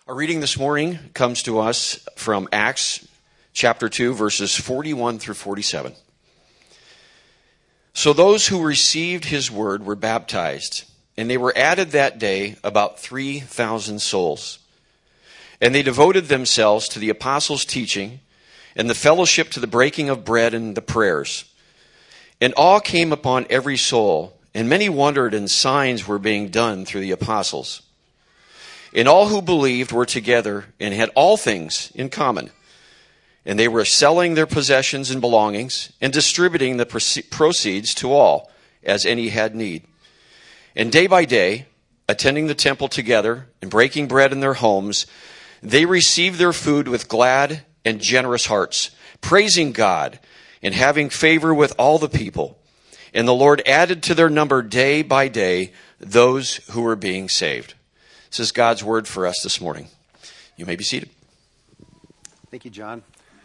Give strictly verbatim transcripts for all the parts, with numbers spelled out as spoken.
Our reading this morning comes to us from Acts chapter two, verses forty-one through forty-seven. So those who received his word were baptized, and they were added that day about three thousand souls. And they devoted themselves to the apostles' teaching and the fellowship, to the breaking of bread and the prayers. And awe came upon every soul, and many wondered, and signs were being done through the apostles. And all who believed were together and had all things in common. And they were selling their possessions and belongings and distributing the proceeds to all as any had need. And day by day, attending the temple together and breaking bread in their homes, they received their food with glad and generous hearts, praising God and having favor with all the people. And the Lord added to their number day by day those who were being saved. This is God's word for us this morning. You may be seated. Thank you, John.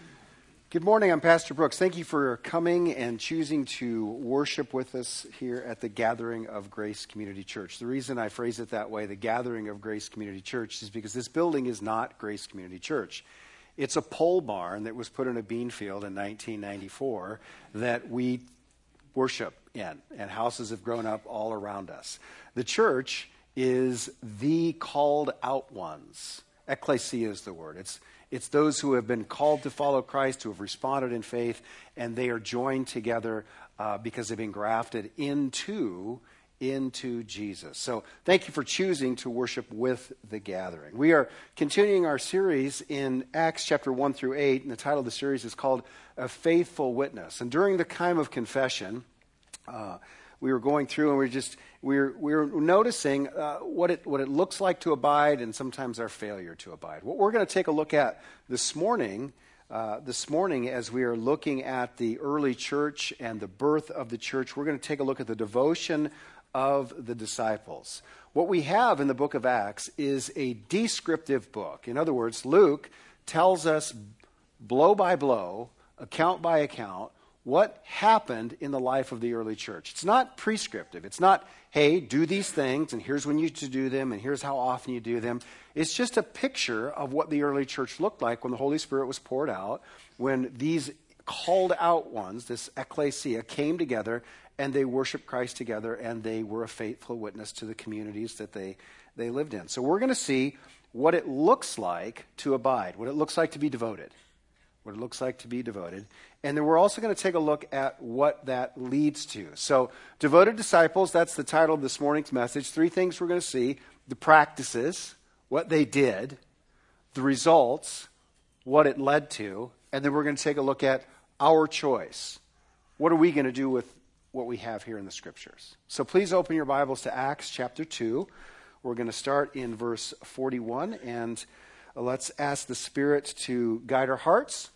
Good morning. I'm Pastor Brooks. Thank you for coming and choosing to worship with us here at the Gathering of Grace Community Church. The reason I phrase it that way, the Gathering of Grace Community Church, is because this building is not Grace Community Church. It's a pole barn that was put in a bean field in nineteen ninety-four that we worship in, and houses have grown up all around us. The church is the called out ones. Ecclesia is the word. It's it's those who have been called to follow Christ, who have responded in faith, and they are joined together uh, because they've been grafted into, into Jesus. So thank you for choosing to worship with the gathering. We are continuing our series in Acts chapter one through eight, and the title of the series is called A Faithful Witness. And during the time of confession, uh, we were going through and we were just we we're we we're noticing uh, what it what it looks like to abide, and sometimes our failure to abide. What we're going to take a look at this morning, uh, this morning, as we are looking at the early church and the birth of the church, we're going to take a look at the devotion of the disciples. What we have in the book of Acts is a descriptive book. In other words, Luke tells us blow by blow, account by account, what happened in the life of the early church. It's not prescriptive. It's not, hey, do these things, and here's when you to do them, and here's how often you do them. It's just a picture of what the early church looked like when the Holy Spirit was poured out, when these called out ones, this ecclesia, came together, and they worshiped Christ together, and they were a faithful witness to the communities that they, they lived in. So we're going to see what it looks like to abide, what it looks like to be devoted. What it looks like to be devoted. And then we're also going to take a look at what that leads to. So, devoted disciples, that's the title of this morning's message. Three things we're going to see: the practices, what they did, the results, what it led to, and then we're going to take a look at our choice. What are we going to do with what we have here in the Scriptures? So please open your Bibles to Acts chapter two. We're going to start in verse forty-one, and let's ask the Spirit to guide our hearts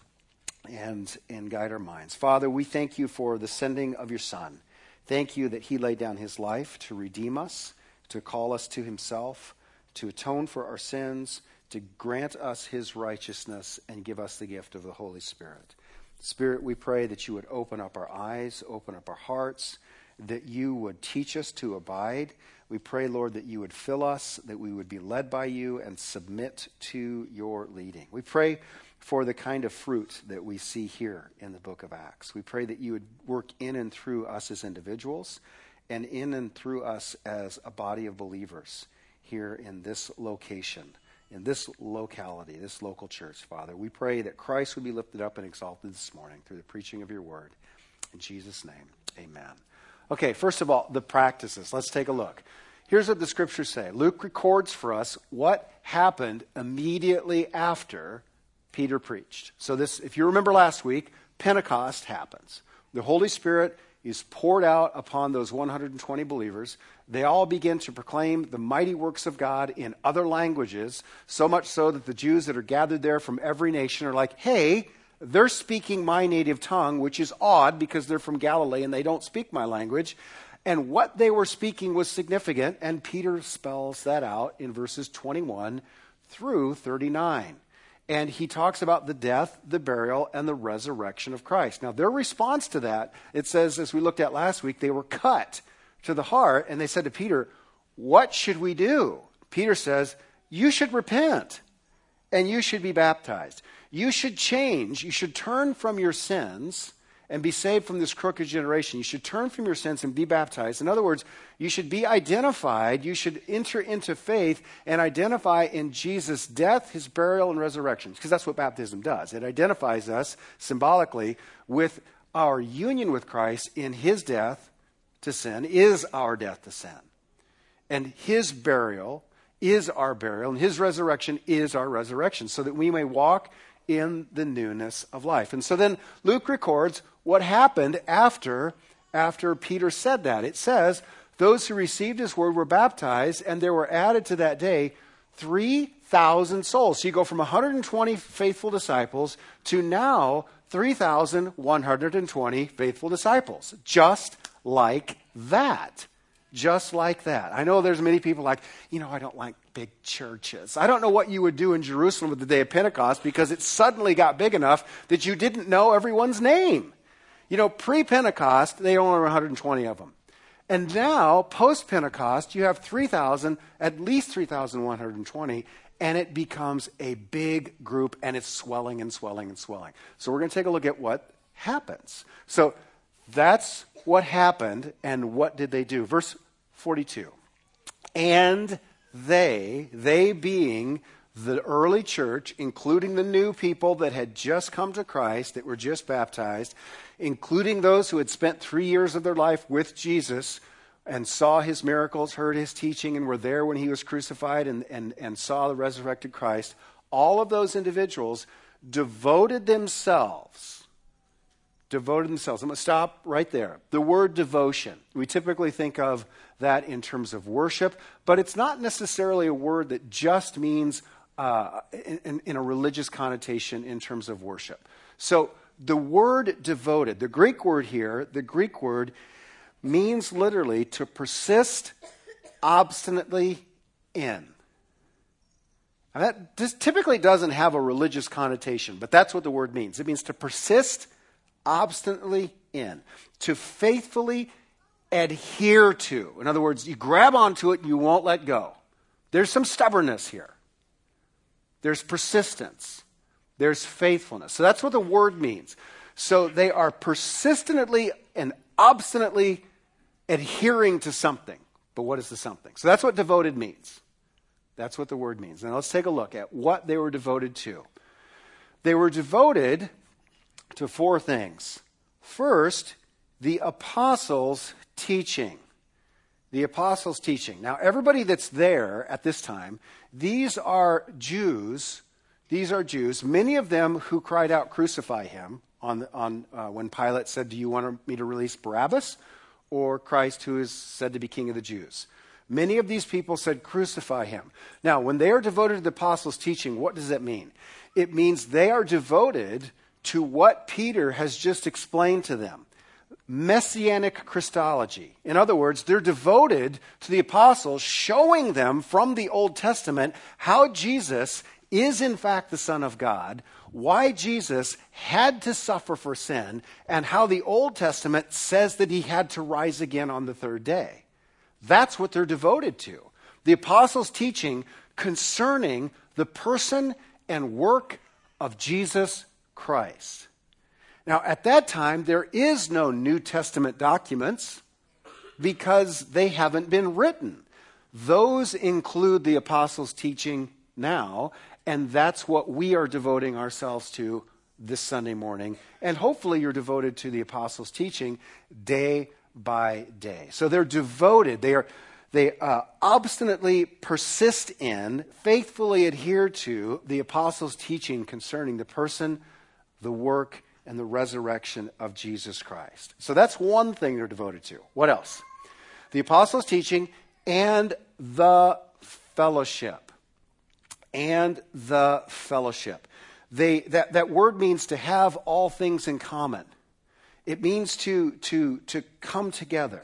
and, and guide our minds. Father, we thank you for the sending of your Son. Thank you that he laid down his life to redeem us, to call us to himself, to atone for our sins, to grant us his righteousness, and give us the gift of the Holy Spirit. Spirit, we pray that you would open up our eyes, open up our hearts, that you would teach us to abide. We pray, Lord, that you would fill us, that we would be led by you and submit to your leading. We pray for the kind of fruit that we see here in the book of Acts. We pray that you would work in and through us as individuals and in and through us as a body of believers here in this location, in this locality, this local church, Father. We pray that Christ would be lifted up and exalted this morning through the preaching of your word. In Jesus' name, amen. Okay, first of all, the practices. Let's take a look. Here's what the scriptures say. Luke records for us what happened immediately after Peter preached. So this, if you remember last week, Pentecost happens. The Holy Spirit is poured out upon those one hundred twenty believers. They all begin to proclaim the mighty works of God in other languages, so much so that the Jews that are gathered there from every nation are like, hey, they're speaking my native tongue, which is odd because they're from Galilee and they don't speak my language. And what they were speaking was significant, and Peter spells that out in verses twenty-one through thirty-nine. And he talks about the death, the burial, and the resurrection of Christ. Now, their response to that, it says, as we looked at last week, they were cut to the heart, and they said to Peter, what should we do? Peter says, you should repent. and you should be baptized. You should change. You should turn from your sins and be saved from this crooked generation. You should turn from your sins and be baptized. In other words, you should be identified. You should enter into faith and identify in Jesus' death, his burial, and resurrection. Because that's what baptism does. It identifies us symbolically with our union with Christ in his death to sin is our death to sin. And his burial is our burial, and his resurrection is our resurrection, so that we may walk in the newness of life. And so then Luke records what happened after, after Peter said that. It says, those who received his word were baptized, and there were added to that day three thousand souls. So you go from one hundred twenty faithful disciples to now three thousand one hundred twenty faithful disciples. Just like that. Just like that. I know there's many people like, you know, I don't like big churches. I don't know what you would do in Jerusalem at the day of Pentecost, because it suddenly got big enough that you didn't know everyone's name. You know, pre-Pentecost, they only were one hundred twenty of them. And now, post-Pentecost, you have three thousand, at least three thousand one hundred twenty, and it becomes a big group, and it's swelling and swelling and swelling. So we're going to take a look at what happens. So that's what happened, and what did they do? Verse forty-two. And they, they being the early church, including the new people that had just come to Christ, that were just baptized, including those who had spent three years of their life with Jesus and saw his miracles, heard his teaching, and were there when he was crucified and, and, and saw the resurrected Christ, all of those individuals devoted themselves Devoted themselves. I'm going to stop right there. The word devotion. We typically think of that in terms of worship, but it's not necessarily a word that just means uh, in, in a religious connotation in terms of worship. So the word devoted, the Greek word here, the Greek word means literally to persist obstinately in. Now that this typically doesn't have a religious connotation, but that's what the word means. It means to persist obstinately in, to faithfully adhere to. In other words, you grab onto it and you won't let go. There's some stubbornness here. There's persistence. There's faithfulness. So that's what the word means. So they are persistently and obstinately adhering to something. But what is the something? So that's what devoted means. That's what the word means. Now let's take a look at what they were devoted to. They were devoted to four things. First, the apostles' teaching. The apostles' teaching. Now, everybody that's there at this time, these are Jews. These are Jews, many of them who cried out, "Crucify him," on, on uh, when Pilate said, "Do you want me to release Barabbas or Christ, who is said to be King of the Jews?" Many of these people said, "Crucify him." Now, when they are devoted to the apostles' teaching, what does that mean? It means they are devoted to what Peter has just explained to them. Messianic Christology. In other words, they're devoted to the apostles, showing them from the Old Testament how Jesus is in fact the Son of God, why Jesus had to suffer for sin, and how the Old Testament says that he had to rise again on the third day. That's what they're devoted to. The apostles' teaching concerning the person and work of Jesus Christ. Now, at that time, there is no New Testament documents because they haven't been written. Those include the apostles' teaching now, and that's what we are devoting ourselves to this Sunday morning. And hopefully you're devoted to the apostles' teaching day by day. So they're devoted. They are they uh, obstinately persist in, faithfully adhere to the apostles' teaching concerning the person, the work, and the resurrection of Jesus Christ. So that's one thing they're devoted to. What else? The apostles' teaching and the fellowship. And the fellowship. They, that, that word means to have all things in common. It means to, to, to come together.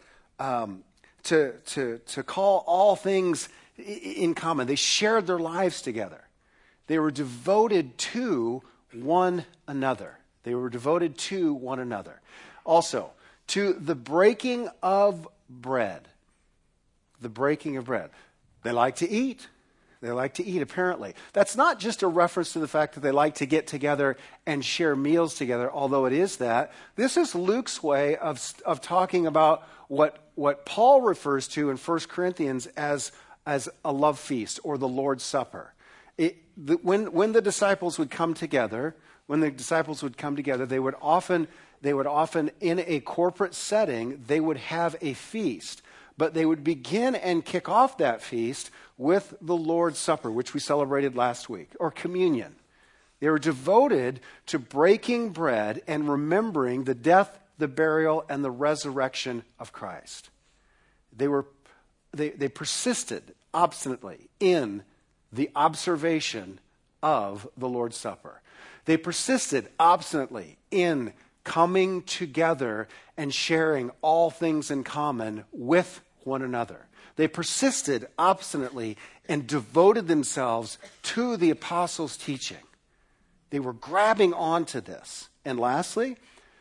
Um, to, to, to call all things in common. They shared their lives together. They were devoted to one another. They were devoted to one another. Also, to the breaking of bread. The breaking of bread. They like to eat. They like to eat, apparently. That's not just a reference to the fact that they like to get together and share meals together, although it is that. This is Luke's way of, of talking about what, what Paul refers to in First Corinthians as, as a love feast or the Lord's Supper. It, the, when, when the disciples would come together, when the disciples would come together, they would often, they would often, in a corporate setting, they would have a feast. But they would begin and kick off that feast with the Lord's Supper, which we celebrated last week, or communion. They were devoted to breaking bread and remembering the death, the burial, and the resurrection of Christ. They were, they, they persisted obstinately in the observation of the Lord's Supper. They persisted obstinately in coming together and sharing all things in common with one another. They persisted obstinately and devoted themselves to the apostles' teaching. They were grabbing onto this. And lastly,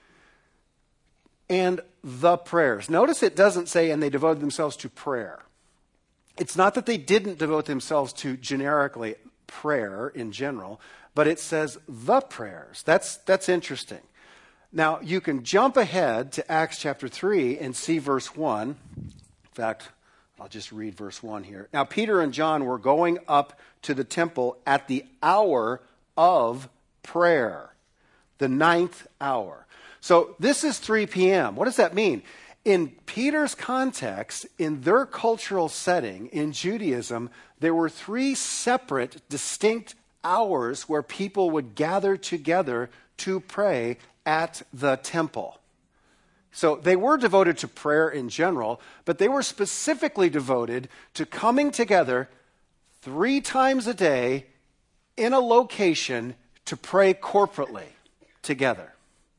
and the prayers. Notice it doesn't say, and they devoted themselves to prayer. It's not that they didn't devote themselves to generically prayer in general, but it says the prayers. That's, that's interesting. Now, you can jump ahead to Acts chapter three and see verse one. In fact, I'll just read verse one here. Now, Peter and John were going up to the temple at the hour of prayer, the ninth hour. So this is three p.m. What does that mean? In Peter's context, in their cultural setting, in Judaism, there were three separate, distinct hours where people would gather together to pray at the temple. So they were devoted to prayer in general, but they were specifically devoted to coming together three times a day in a location to pray corporately together.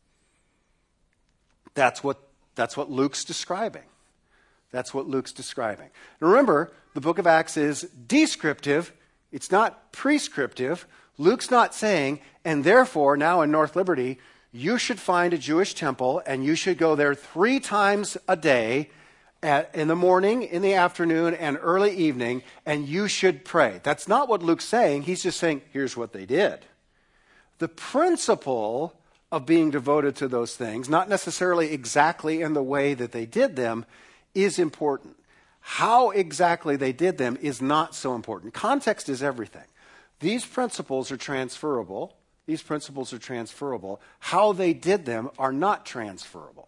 That's what, that's what Luke's describing. That's what Luke's describing. Now remember, the book of Acts is descriptive. It's not prescriptive. Luke's not saying, and therefore now in North Liberty, you should find a Jewish temple and you should go there three times a day at, in the morning, in the afternoon, and early evening, and you should pray. That's not what Luke's saying. He's just saying, here's what they did. The principle of being devoted to those things, not necessarily exactly in the way that they did them, is important. How exactly they did them is not so important. Context is everything. These principles are transferable. These principles are transferable. How they did them are not transferable.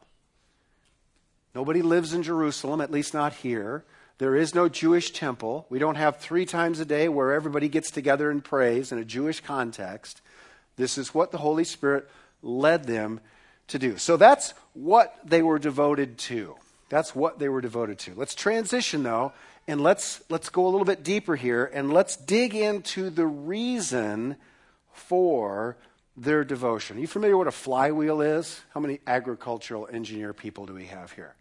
Nobody lives in Jerusalem, at least not here. There is no Jewish temple. We don't have three times a day where everybody gets together and prays in a Jewish context. This is what the Holy Spirit led them to do. So that's what they were devoted to. That's what they were devoted to. Let's transition, though, and let's let's go a little bit deeper here, and let's dig into the reason for their devotion. Are you familiar with what a flywheel is? How many agricultural engineer people do we have here?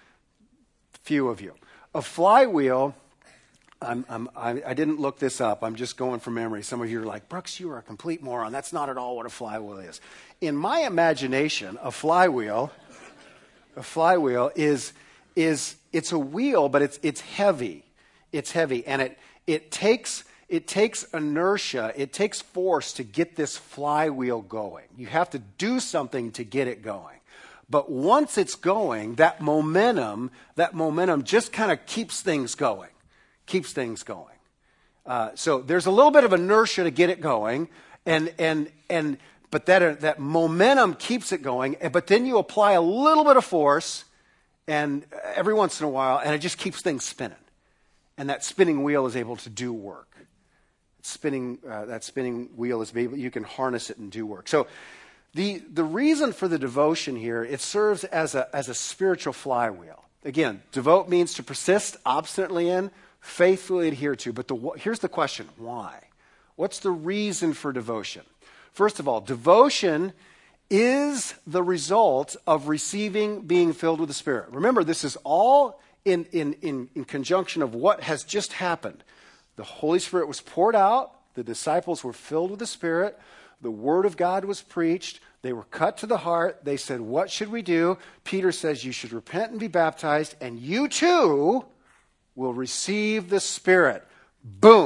Few of you. A flywheel, I'm, I'm, I, I didn't look this up. I'm just going from memory. Some of you are like, Brooks, you are a complete moron. That's not at all what a flywheel is. In my imagination, a flywheel, a flywheel is is it's a wheel, but it's it's heavy. It's heavy, and it it takes it takes inertia. It takes force to get this flywheel going. You have to do something to get it going. But once it's going, that momentum, that momentum just kind of keeps things going, keeps things going. Uh, so there's a little bit of inertia to get it going, and and and but that uh, that momentum keeps it going. But then you apply a little bit of force, and every once in a while, and it just keeps things spinning. And that spinning wheel is able to do work. Spinning uh, that spinning wheel is able, you can harness it and do work. So. The, the reason for the devotion here, it serves as a, as a spiritual flywheel. Again, devote means to persist obstinately in, faithfully adhere to. But the, here's the question, why? What's the reason for devotion? First of all, devotion is the result of receiving, being filled with the Spirit. Remember, this is all in, in, in, in conjunction of what has just happened. The Holy Spirit was poured out. The disciples were filled with the Spirit. The word of God was preached. They were cut to the heart. They said, what should we do? Peter says, you should repent and be baptized, and you too will receive the Spirit. Boom.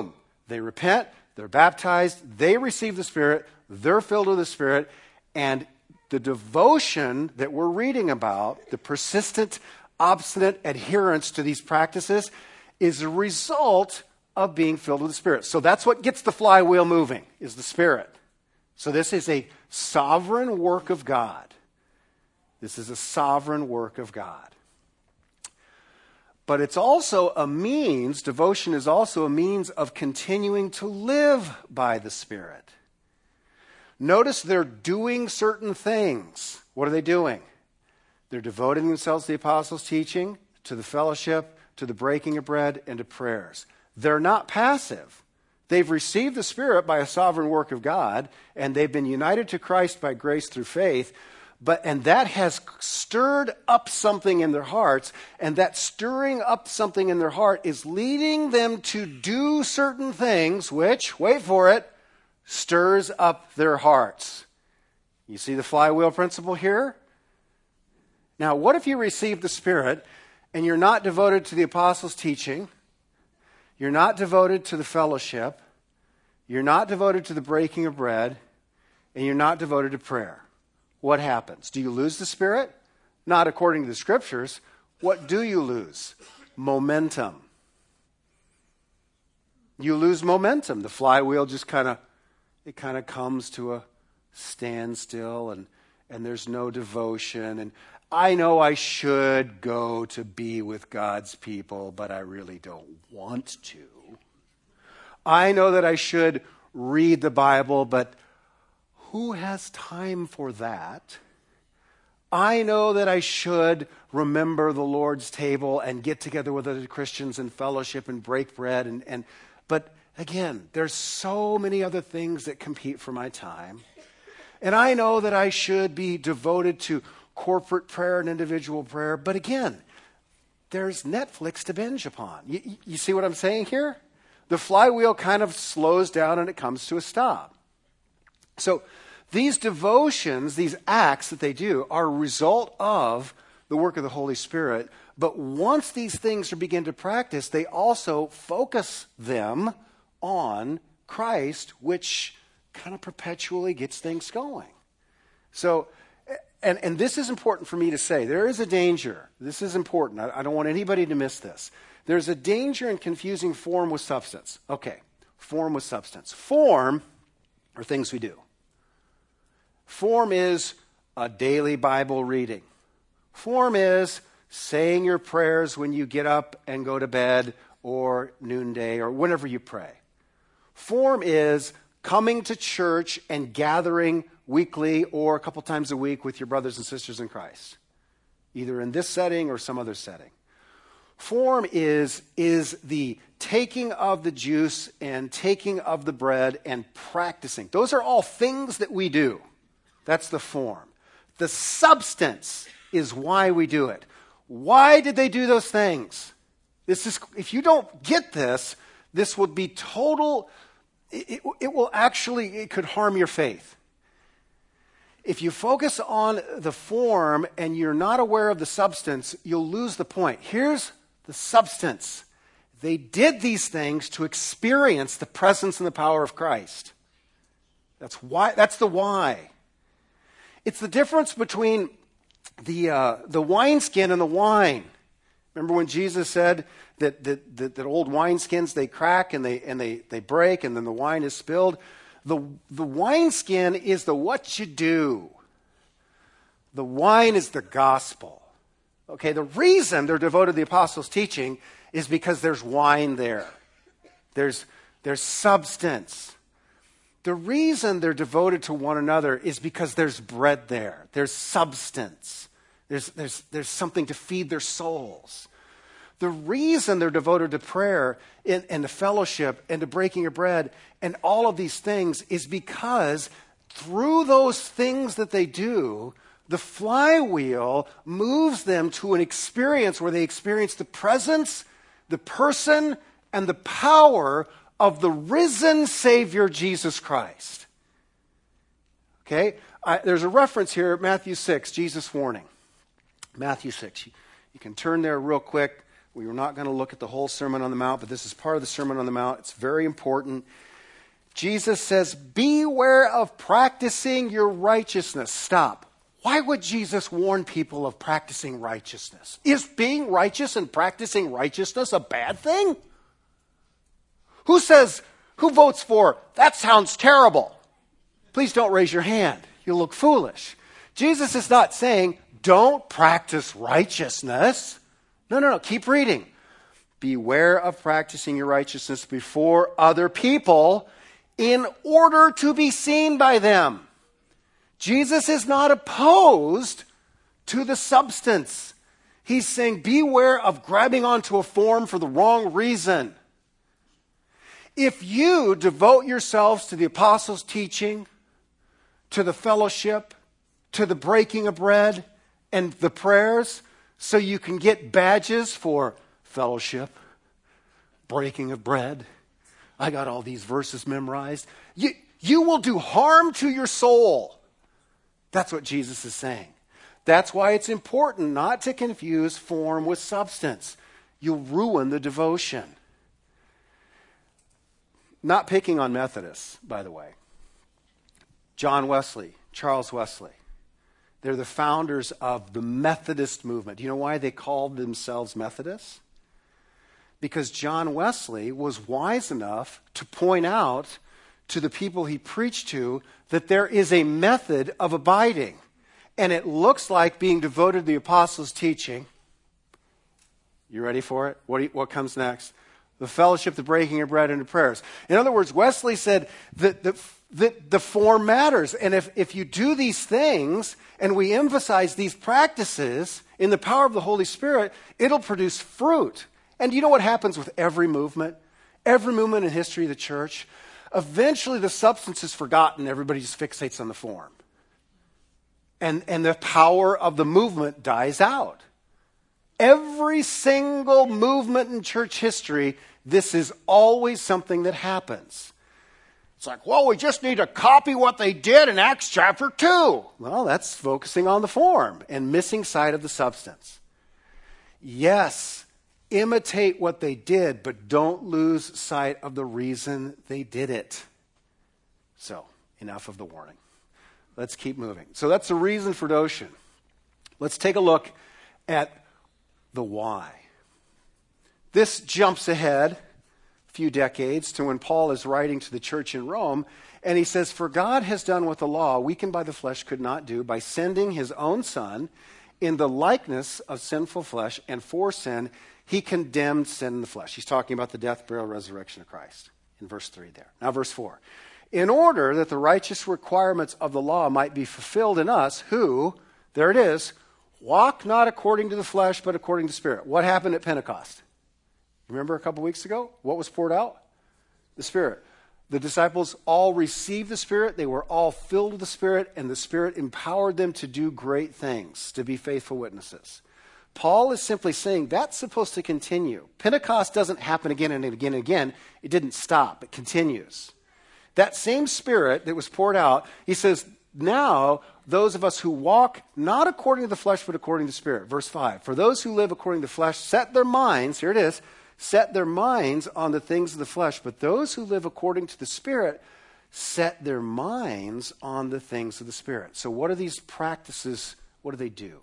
They repent, they're baptized, they receive the Spirit, they're filled with the Spirit, and the devotion that we're reading about, the persistent, obstinate adherence to these practices, is a result of being filled with the Spirit. So that's what gets the flywheel moving, is the Spirit. So this is a sovereign work of God. This is a sovereign work of God. But it's also a means, devotion is also a means of continuing to live by the Spirit. Notice they're doing certain things. What are they doing? They're devoting themselves to the apostles' teaching, to the fellowship, to the breaking of bread, and to prayers. They're not passive. They've received the Spirit by a sovereign work of God, and they've been united to Christ by grace through faith. But and that has stirred up something in their hearts, and that stirring up something in their heart is leading them to do certain things, which, wait for it, stirs up their hearts. You see the flywheel principle here? Now, what if you receive the Spirit and you're not devoted to the apostles' teaching, you're not devoted to the fellowship, you're not devoted to the breaking of bread, and you're not devoted to prayer? What happens? Do you lose the Spirit? Not according to the Scriptures. What do you lose? Momentum. You lose momentum. The flywheel just kind of It kind of comes to a standstill, and, and there's no devotion. And I know I should go to be with God's people, but I really don't want to. I know that I should read the Bible, but who has time for that? I know that I should remember the Lord's table and get together with other Christians and fellowship and break bread, and, and but again, there's so many other things that compete for my time. And I know that I should be devoted to corporate prayer and individual prayer. But again, there's Netflix to binge upon. You, you see what I'm saying here? The flywheel kind of slows down and it comes to a stop. So these devotions, these acts that they do, are a result of the work of the Holy Spirit. But once these things are begin to practice, they also focus them on Christ, which kind of perpetually gets things going. So, and, and this is important for me to say. There is a danger. This is important. I, I don't want anybody to miss this. There's a danger in confusing form with substance. Okay, form with substance. Form are things we do. Form is a daily Bible reading. Form is saying your prayers when you get up and go to bed, or noonday, or whenever you pray. Form is coming to church and gathering weekly or a couple times a week with your brothers and sisters in Christ, either in this setting or some other setting. Form is, is the taking of the juice and taking of the bread and practicing. Those are all things that we do. That's the form. The substance is why we do it. Why did they do those things? This is, if you don't get this, this would be total, it, it will actually, it could harm your faith. If you focus on the form and you're not aware of the substance, you'll lose the point. Here's the substance. They did these things to experience the presence and the power of Christ. That's why. That's the why. It's the difference between the uh, the wineskin and the wine. Remember when Jesus said that, that, that, that old wineskins, they crack and they and they, they break and then the wine is spilled? The, the wineskin is the what you do. The wine is the gospel. Okay, the reason they're devoted to the apostles' teaching is because there's wine there. There's, there's substance. The reason they're devoted to one another is because there's bread there. There's substance. There's, there's, there's something to feed their souls. The reason they're devoted to prayer and, and to fellowship and to breaking of bread and all of these things is because through those things that they do, the flywheel moves them to an experience where they experience the presence, the person, and the power of the risen Savior, Jesus Christ. Okay? I, there's a reference here, Matthew six, Jesus' warning. Matthew six. You, you can turn there real quick. We were not going to look at the whole Sermon on the Mount, but this is part of the Sermon on the Mount. It's very important. Jesus says, beware of practicing your righteousness. Stop. Why would Jesus warn people of practicing righteousness? Is being righteous and practicing righteousness a bad thing? Who says, who votes for, that sounds terrible? Please don't raise your hand. You'll look foolish. Jesus is not saying, don't practice righteousness. No, no, no. Keep reading. Beware of practicing your righteousness before other people in order to be seen by them. Jesus is not opposed to the substance. He's saying, beware of grabbing onto a form for the wrong reason. If you devote yourselves to the apostles' teaching, to the fellowship, to the breaking of bread, and the prayers, so you can get badges for fellowship, breaking of bread. I got all these verses memorized. You, you will do harm to your soul. That's what Jesus is saying. That's why it's important not to confuse form with substance. You'll ruin the devotion. Not picking on Methodists, by the way. John Wesley, Charles Wesley. They're the founders of the Methodist movement. Do you know why they called themselves Methodists? Because John Wesley was wise enough to point out to the people he preached to that there is a method of abiding. And it looks like being devoted to the apostles' teaching. You ready for it? What, do you, what comes next? The fellowship, the breaking of bread, and the prayers. In other words, Wesley said that the, that the form matters. And if, if you do these things, and we emphasize these practices in the power of the Holy Spirit, it'll produce fruit. And you know what happens with every movement? Every movement in history of the church? Eventually the substance is forgotten. Everybody just fixates on the form. And, and the power of the movement dies out. Every single movement in church history, this is always something that happens. It's like, well, we just need to copy what they did in Acts chapter two. Well, that's focusing on the form and missing sight of the substance. Yes, imitate what they did, but don't lose sight of the reason they did it. So, enough of the warning. Let's keep moving. So that's the reason for devotion. Let's take a look at the why. This jumps ahead a few decades to when Paul is writing to the church in Rome, and he says, for God has done what the law, weakened by the flesh, could not do by sending his own son in the likeness of sinful flesh, and for sin, he condemned sin in the flesh. He's talking about the death, burial, resurrection of Christ in verse three there. Now verse four. In order that the righteous requirements of the law might be fulfilled in us who, there it is, walk not according to the flesh, but according to the Spirit. What happened at Pentecost? Remember a couple weeks ago? What was poured out? The Spirit. The disciples all received the Spirit. They were all filled with the Spirit, and the Spirit empowered them to do great things, to be faithful witnesses. Paul is simply saying that's supposed to continue. Pentecost doesn't happen again and again and again. It didn't stop. It continues. That same Spirit that was poured out, he says, now those of us who walk not according to the flesh, but according to the Spirit. Verse five, for those who live according to the flesh set their minds, here it is, set their minds on the things of the flesh, but those who live according to the Spirit set their minds on the things of the Spirit. So what are these practices? What do they do?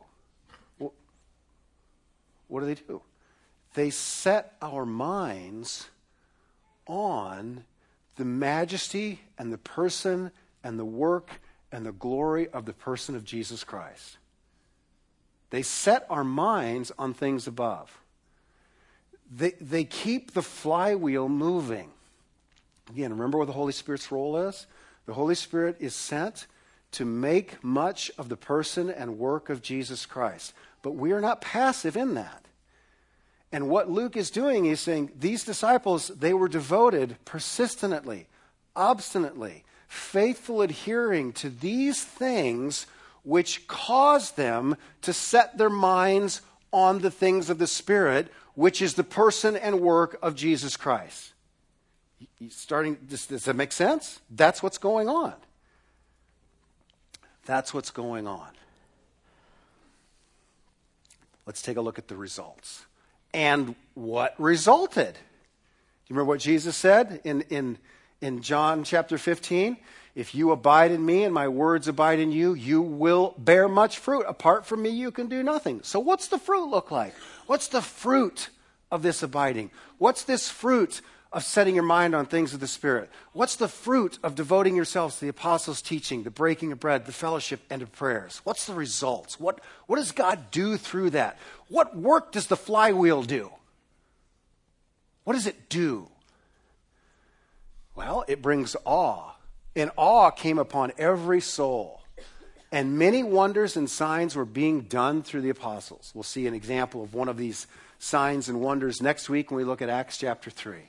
What do they do? They set our minds on the majesty and the person and the work and the glory of the person of Jesus Christ. They set our minds on things above. They, they keep the flywheel moving. Again, remember what the Holy Spirit's role is? The Holy Spirit is sent to make much of the person and work of Jesus Christ. But we are not passive in that. And what Luke is doing is saying these disciples, they were devoted persistently, obstinately, faithful adhering to these things which caused them to set their minds on the things of the Spirit, which is the person and work of Jesus Christ. Starting, does, does that make sense? That's what's going on. That's what's going on. Let's take a look at the results. And what resulted? Do you remember what Jesus said in, in, in John chapter fifteen? If you abide in me and my words abide in you, you will bear much fruit. Apart from me, you can do nothing. So what's the fruit look like? What's the fruit of this abiding? What's this fruit of setting your mind on things of the Spirit? What's the fruit of devoting yourselves to the apostles' teaching, the breaking of bread, the fellowship, and the prayers? What's the results? What, what does God do through that? What work does the flywheel do? What does it do? Well, it brings awe. And awe came upon every soul. And many wonders and signs were being done through the apostles. We'll see an example of one of these signs and wonders next week when we look at Acts chapter three.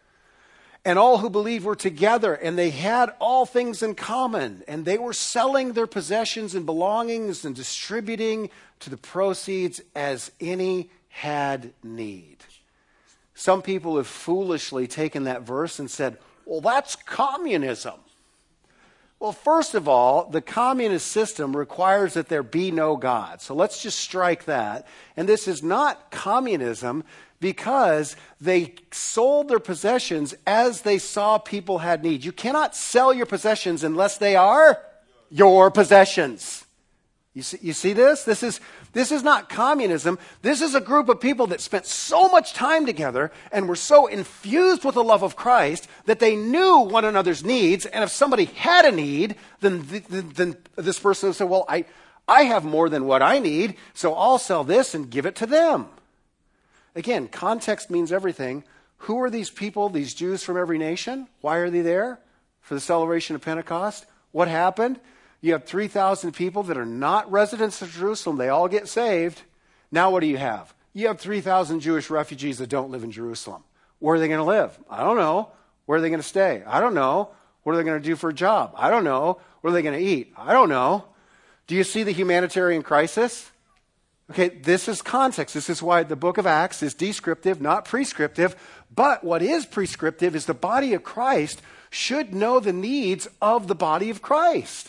And all who believed were together, and they had all things in common. And they were selling their possessions and belongings and distributing to the proceeds as any had need. Some people have foolishly taken that verse and said, well, that's communism. Well, first of all, the communist system requires that there be no God. So let's just strike that. And this is not communism because they sold their possessions as they saw people had need. You cannot sell your possessions unless they are your possessions. You see, you see this? This is, this is not communism. This is a group of people that spent so much time together and were so infused with the love of Christ that they knew one another's needs. And if somebody had a need, then, then, then this person would say, well, I, I have more than what I need, so I'll sell this and give it to them. Again, context means everything. Who are these people, these Jews from every nation? Why are they there? For the celebration of Pentecost? What happened? You have three thousand people that are not residents of Jerusalem. They all get saved. Now what do you have? You have three thousand Jewish refugees that don't live in Jerusalem. Where are they going to live? I don't know. Where are they going to stay? I don't know. What are they going to do for a job? I don't know. What are they going to eat? I don't know. Do you see the humanitarian crisis? Okay, this is context. This is why the book of Acts is descriptive, not prescriptive. But what is prescriptive is the body of Christ should know the needs of the body of Christ.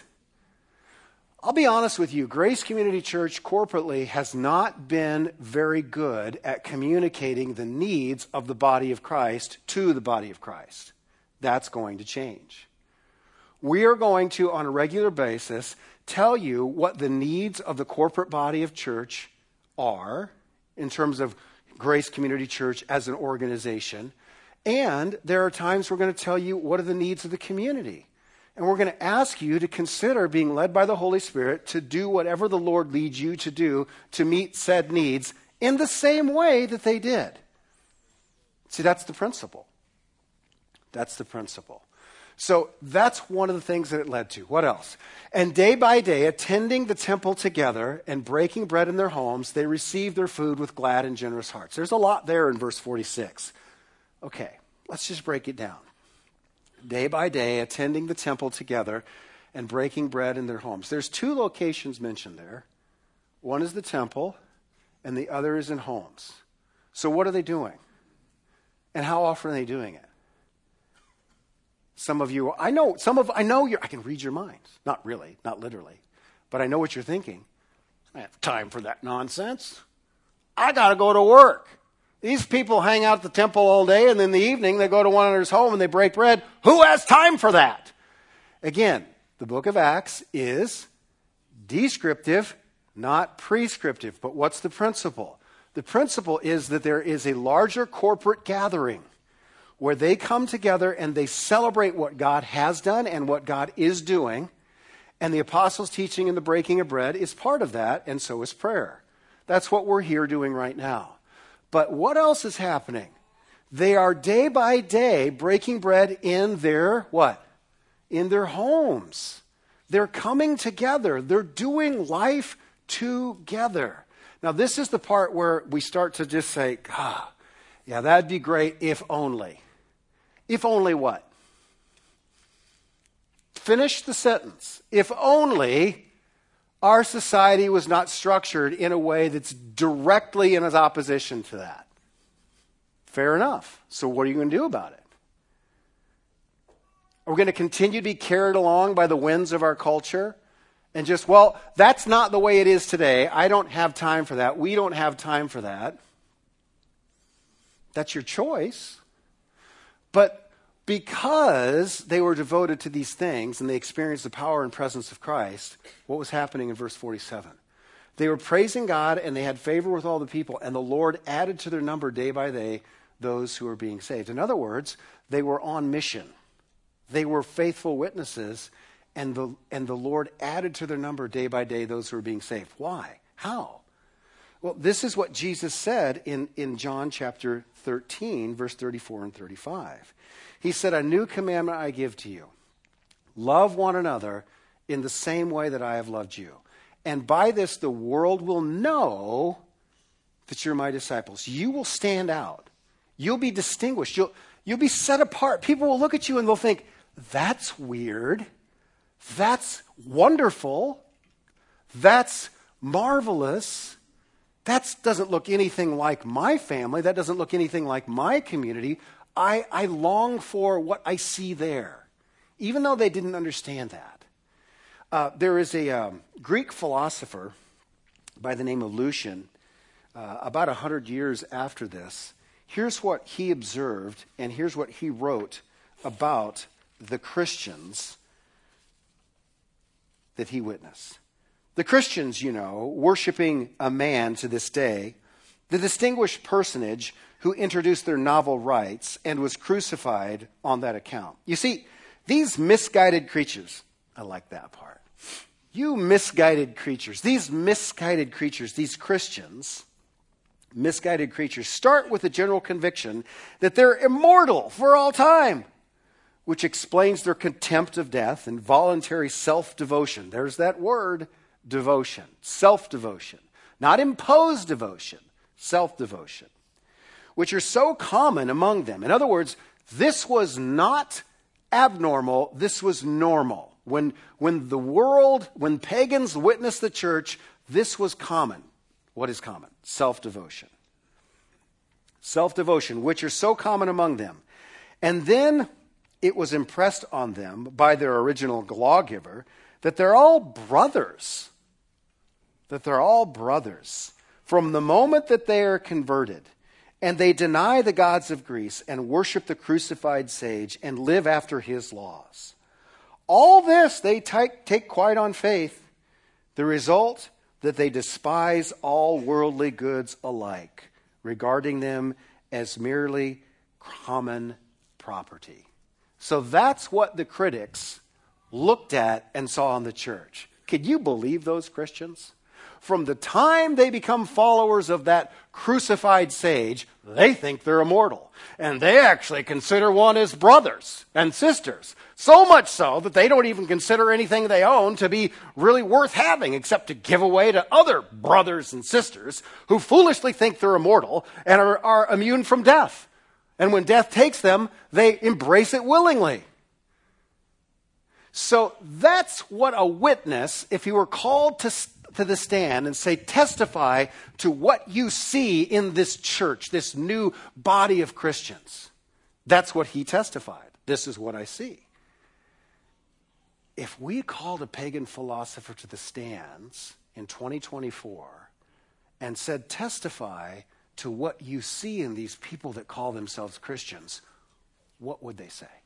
I'll be honest with you, Grace Community Church corporately has not been very good at communicating the needs of the body of Christ to the body of Christ. That's going to change. We are going to, on a regular basis, tell you what the needs of the corporate body of church are in terms of Grace Community Church as an organization. And there are times we're going to tell you what are the needs of the community. And we're going to ask you to consider being led by the Holy Spirit to do whatever the Lord leads you to do to meet said needs in the same way that they did. See, that's the principle. That's the principle. So that's one of the things that it led to. What else? And day by day, attending the temple together and breaking bread in their homes, they received their food with glad and generous hearts. There's a lot there in verse forty-six. Okay, let's just break it down. Day by day, attending the temple together and breaking bread in their homes. There's two locations mentioned there. One is the temple, and the other is in homes. So what are they doing? And how often are they doing it? Some of you, I know, some of, I know you're, I can read your minds. Not really, not literally. But I know what you're thinking. I have time for that nonsense. I got to go to work. These people hang out at the temple all day, and in the evening they go to one another's home and they break bread. Who has time for that? Again, the book of Acts is descriptive, not prescriptive. But what's the principle? The principle is that there is a larger corporate gathering where they come together and they celebrate what God has done and what God is doing. And the apostles' teaching and the breaking of bread is part of that, and so is prayer. That's what we're here doing right now. But what else is happening? They are day by day breaking bread in their, what? In their homes. They're coming together. They're doing life together. Now, this is the part where we start to just say, ah, yeah, that'd be great if only. If only what? Finish the sentence. If only our society was not structured in a way that's directly in opposition to that. Fair enough. So what are you going to do about it? Are we going to continue to be carried along by the winds of our culture? And just, well, that's not the way it is today. I don't have time for that. We don't have time for that. That's your choice. But because they were devoted to these things and they experienced the power and presence of Christ, what was happening in verse forty-seven? They were praising God and they had favor with all the people, and the Lord added to their number day by day those who were being saved. In other words, they were on mission. They were faithful witnesses, and the, and the Lord added to their number day by day those who were being saved. Why? How? Well, this is what Jesus said in, in John chapter thirteen, verse thirty-four and thirty-five. He said, "A new commandment I give to you. Love one another in the same way that I have loved you. And by this the world will know that you're my disciples." You will stand out. You'll be distinguished. You'll, you'll be set apart. People will look at you and they'll think, that's weird. That's wonderful. That's marvelous. That doesn't look anything like my family. That doesn't look anything like my community. I, I long for what I see there, even though they didn't understand that. Uh, there is a um, Greek philosopher by the name of Lucian, uh, about one hundred years after this. Here's what he observed, and here's what he wrote about the Christians that he witnessed. The Christians, you know, worshiping a man to this day, the distinguished personage who introduced their novel rites and was crucified on that account. You see, these misguided creatures, I like that part. You misguided creatures, these misguided creatures, these Christians, misguided creatures, start with the general conviction that they're immortal for all time, which explains their contempt of death and voluntary self-devotion. There's that word, devotion, self-devotion, not imposed devotion, self-devotion, which are so common among them. In other words, this was not abnormal, this was normal. When, when the world, when pagans witnessed the church, this was common. What is common? Self-devotion. Self-devotion, which are so common among them. And then it was impressed on them by their original lawgiver that they're all brothers. That they're all brothers. From the moment that they are converted, and they deny the gods of Greece and worship the crucified sage and live after his laws. All this they take, take quite on faith. The result, that they despise all worldly goods alike, regarding them as merely common property. So that's what the critics looked at and saw in the church. Can you believe those Christians? From the time they become followers of that crucified sage, they think they're immortal. And they actually consider one as brothers and sisters. So much so that they don't even consider anything they own to be really worth having except to give away to other brothers and sisters who foolishly think they're immortal and are, are immune from death. And when death takes them, they embrace it willingly. So that's what a witness, if he were called to to the stand and say, testify to what you see in this church, this new body of Christians. That's what he testified. This is what I see. If we called a pagan philosopher to the stands in twenty twenty-four and said, testify to what you see in these people that call themselves Christians, what would they say?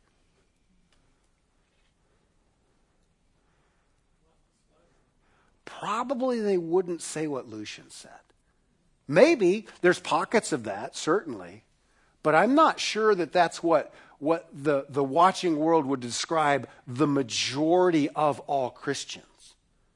Probably they wouldn't say what Lucian said. Maybe there's pockets of that, certainly, but I'm not sure that that's what, what the, the watching world would describe the majority of all Christians.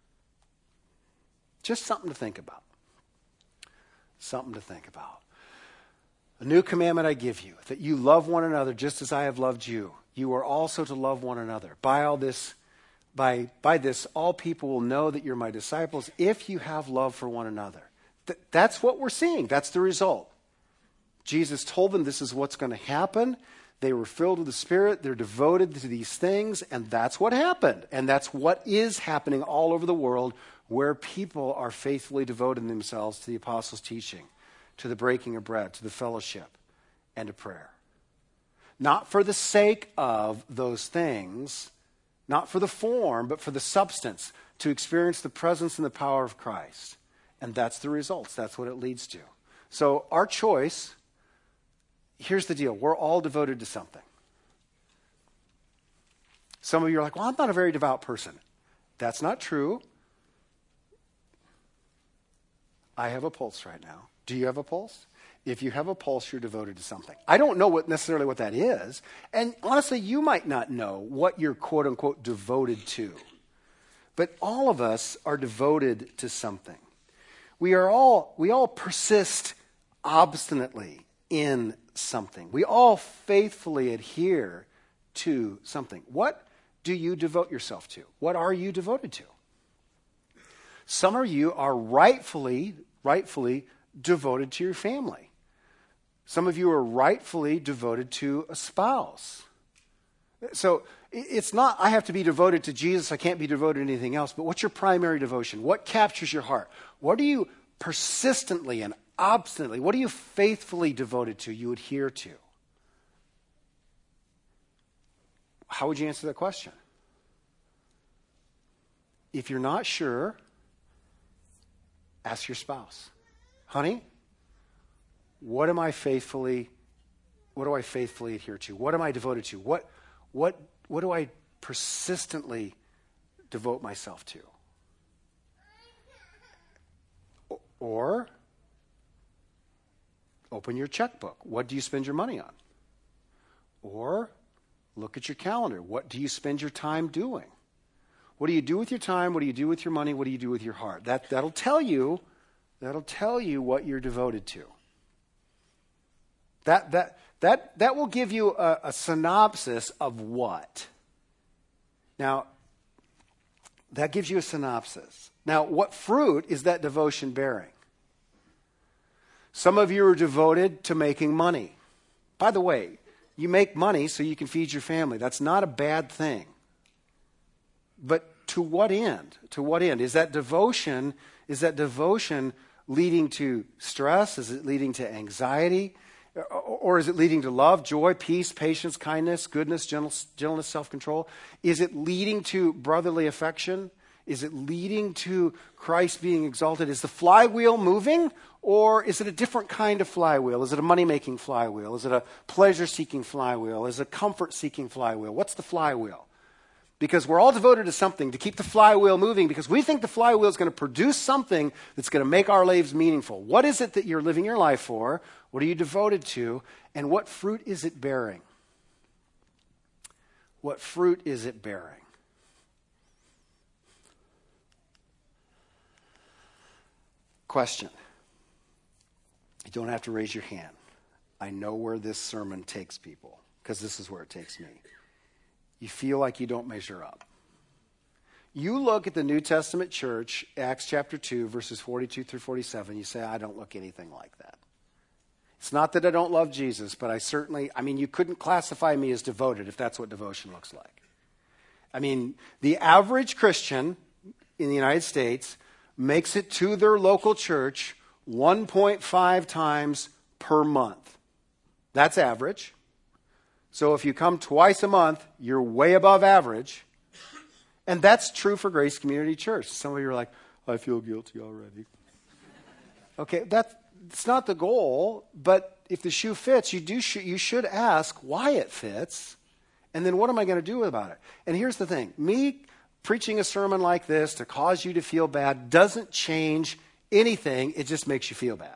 Just something to think about. Something to think about. A new commandment I give you, that you love one another just as I have loved you. You are also to love one another. By all this By, by this, all people will know that you're my disciples if you have love for one another. Th- that's what we're seeing. That's the result. Jesus told them this is what's going to happen. They were filled with the Spirit. They're devoted to these things, and that's what happened. And that's what is happening all over the world, where people are faithfully devoting themselves to the apostles' teaching, to the breaking of bread, to the fellowship, and to prayer. Not for the sake of those things, not for the form, but for the substance, to experience the presence and the power of Christ. And that's the results. That's what it leads to. So our choice here's the deal. We're all devoted to something. Some of you are like, well, I'm not a very devout person. That's not true. I have a pulse right now. Do you have a pulse? If you have a pulse, you're devoted to something. I don't know what necessarily what that is. And honestly, you might not know what you're quote unquote devoted to. But all of us are devoted to something. We are all, we all persist obstinately in something. We all faithfully adhere to something. What do you devote yourself to? What are you devoted to? Some of you are rightfully, rightfully devoted to your family. Some of you are rightfully devoted to a spouse. So it's not, I have to be devoted to Jesus, I can't be devoted to anything else, but what's your primary devotion? What captures your heart? What are you persistently and obstinately, what are you faithfully devoted to, you adhere to? How would you answer that question? If you're not sure, ask your spouse. Honey, what am I faithfully, what do I faithfully adhere to? What am I devoted to? What, what, what do I persistently devote myself to? Or, open your checkbook. What do you spend your money on? Or, look at your calendar. What do you spend your time doing? What do you do with your time? What do you do with your money? What do you do with your heart? That, that'll tell you, that'll tell you what you're devoted to. That, that, that, that will give you a, a synopsis of what? Now, that gives you a synopsis. Now, what fruit is that devotion bearing? Some of you are devoted to making money. By the way, you make money so you can feed your family. That's not a bad thing. But to what end? To what end? Is that devotion, is that devotion leading to stress? Is it leading to anxiety? Or is it leading to love, joy, peace, patience, kindness, goodness, gentleness, self-control? Is it leading to brotherly affection? Is it leading to Christ being exalted? Is the flywheel moving, or is it a different kind of flywheel? Is it a money-making flywheel? Is it a pleasure-seeking flywheel? Is it a comfort-seeking flywheel? What's the flywheel? Because we're all devoted to something to keep the flywheel moving, because we think the flywheel is going to produce something that's going to make our lives meaningful. What is it that you're living your life for? What are you devoted to? And what fruit is it bearing? What fruit is it bearing? Question. You don't have to raise your hand. I know where this sermon takes people, because this is where it takes me. You feel like you don't measure up. You look at the New Testament church, Acts chapter two, verses forty-two through forty-seven, you say, I don't look anything like that. It's not that I don't love Jesus, but I certainly, I mean, you couldn't classify me as devoted if that's what devotion looks like. I mean, the average Christian in the United States makes it to their local church one point five times per month. That's average. So if you come twice a month, you're way above average. And that's true for Grace Community Church. Some of you are like, I feel guilty already. Okay, that's it's not the goal, but if the shoe fits, you do sh- you should ask why it fits, and then what am I going to do about it? And here's the thing. Me preaching a sermon like this to cause you to feel bad doesn't change anything. It just makes you feel bad.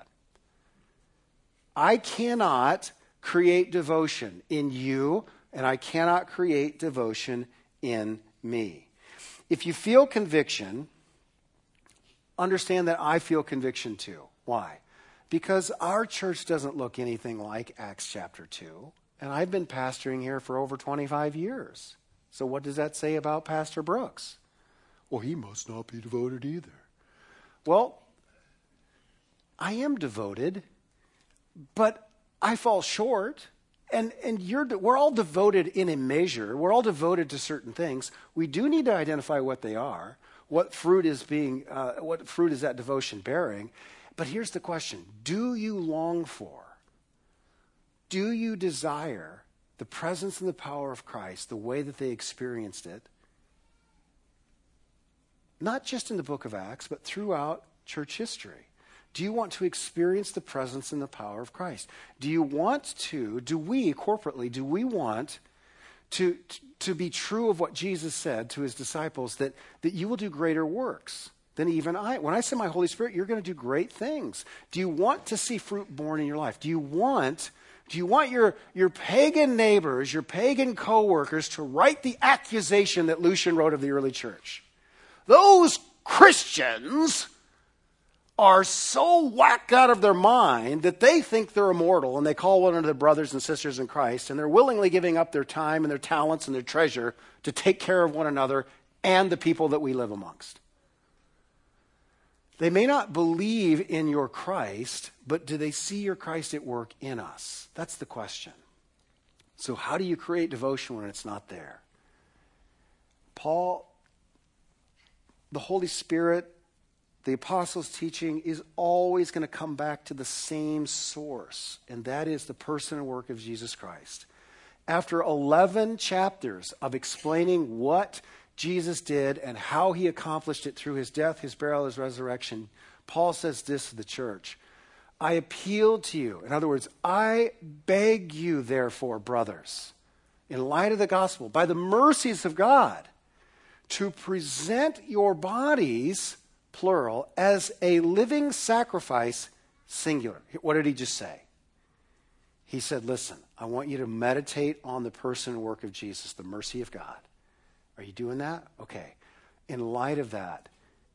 I cannot create devotion in you, and I cannot create devotion in me. If you feel conviction, understand that I feel conviction too. Why? Because our church doesn't look anything like Acts chapter two, and I've been pastoring here for over twenty-five years. So what does that say about Pastor Brooks? Well, he must not be devoted either. Well, I am devoted, but I fall short. And and you're we're all devoted in a measure. We're all devoted to certain things. We do need to identify what they are. What fruit is being? Uh, what fruit is that devotion bearing? But here's the question: do you long for? Do you desire the presence and the power of Christ the way that they experienced it? Not just in the book of Acts, but throughout church history. Do you want to experience the presence and the power of Christ? Do you want to, do we corporately, do we want to, to be true of what Jesus said to his disciples, that, that you will do greater works than even I? When I send my Holy Spirit, you're going to do great things. Do you want to see fruit born in your life? Do you want, do you want your, your pagan neighbors, your pagan coworkers to write the accusation that Lucian wrote of the early church? Those Christians are so whacked out of their mind that they think they're immortal, and they call one another brothers and sisters in Christ, and they're willingly giving up their time and their talents and their treasure to take care of one another and the people that we live amongst. They may not believe in your Christ, but do they see your Christ at work in us? That's the question. So how do you create devotion when it's not there? Paul, the Holy Spirit, the apostles' teaching is always going to come back to the same source, and that is the person and work of Jesus Christ. After eleven chapters of explaining what Jesus did and how he accomplished it through his death, his burial, his resurrection, Paul says this to the church: I appeal to you. In other words, I beg you, therefore, brothers, in light of the gospel, by the mercies of God, to present your bodies, plural, as a living sacrifice, singular. What did he just say? He said, listen, I want you to meditate on the person and work of Jesus, the mercy of God. Are you doing that? Okay. In light of that,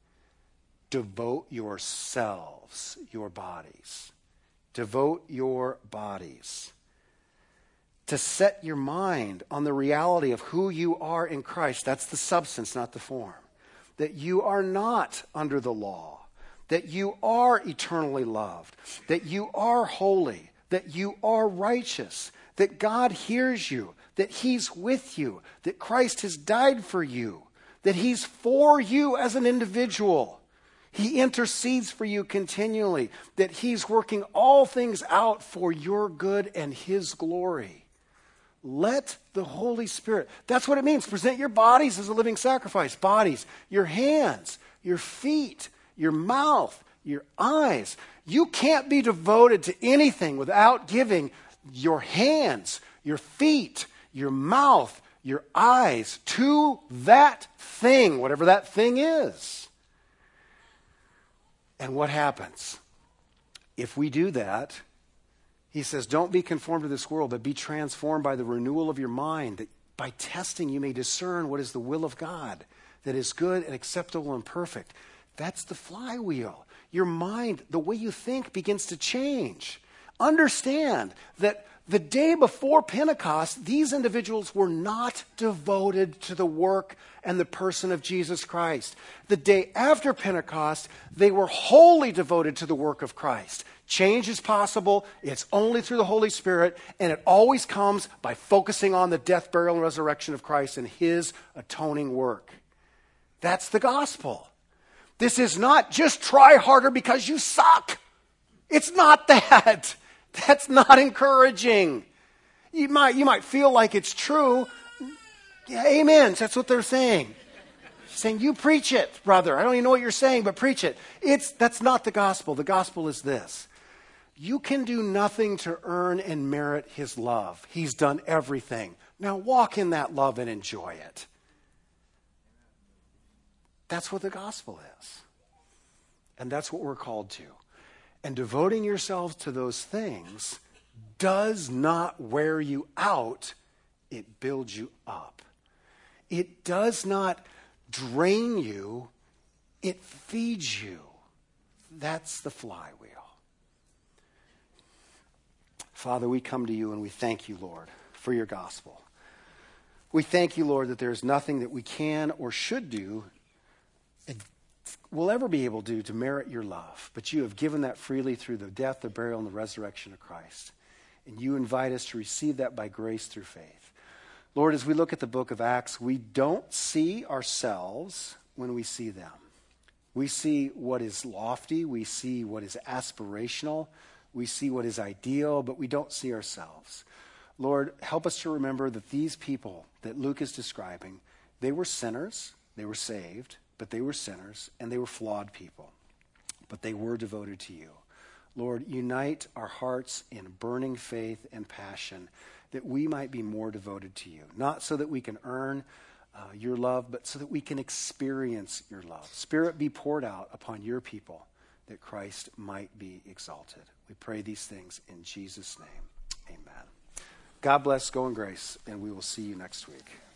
devote yourselves, your bodies. Devote your bodies. To set your mind on the reality of who you are in Christ. That's the substance, not the form. That you are not under the law, that you are eternally loved, that you are holy, that you are righteous, that God hears you, that he's with you, that Christ has died for you, that he's for you as an individual. He intercedes for you continually, that he's working all things out for your good and his glory. Let the Holy Spirit, that's what it means. Present your bodies as a living sacrifice. Bodies, your hands, your feet, your mouth, your eyes. You can't be devoted to anything without giving your hands, your feet, your mouth, your eyes to that thing, whatever that thing is. And what happens? If we do that, he says, don't be conformed to this world, but be transformed by the renewal of your mind, that by testing you may discern what is the will of God, that is good and acceptable and perfect. That's the flywheel. Your mind, the way you think, begins to change. Understand that the day before Pentecost, these individuals were not devoted to the work and the person of Jesus Christ. The day after Pentecost, they were wholly devoted to the work of Christ. Change is possible. It's only through the Holy Spirit, and it always comes by focusing on the death, burial, and resurrection of Christ and his atoning work. That's the gospel. This is not just try harder because you suck. It's not that. That's not encouraging. You might, you might feel like it's true. Yeah, amen. That's what they're saying. Saying, you preach it, brother. I don't even know what you're saying, but preach it. It's, that's not the gospel. The gospel is this. You can do nothing to earn and merit his love. He's done everything. Now walk in that love and enjoy it. That's what the gospel is. And that's what we're called to. And devoting yourselves to those things does not wear you out. It builds you up. It does not drain you. It feeds you. That's the flywheel. Father, we come to you and we thank you, Lord, for your gospel. We thank you, Lord, that there is nothing that we can or should do and will ever be able to do to merit your love. But you have given that freely through the death, the burial, and the resurrection of Christ. And you invite us to receive that by grace through faith. Lord, as we look at the book of Acts, we don't see ourselves when we see them. We see what is lofty. We see what is aspirational. We see what is ideal, but we don't see ourselves. Lord, help us to remember that these people that Luke is describing, they were sinners, they were saved, but they were sinners, and they were flawed people. but they were devoted to you. Lord, unite our hearts in burning faith and passion that we might be more devoted to you, not so that we can earn uh, your love, but so that we can experience your love. Spirit, be poured out upon your people that Christ might be exalted. We pray these things in Jesus' name. Amen. God bless, go in grace, and we will see you next week.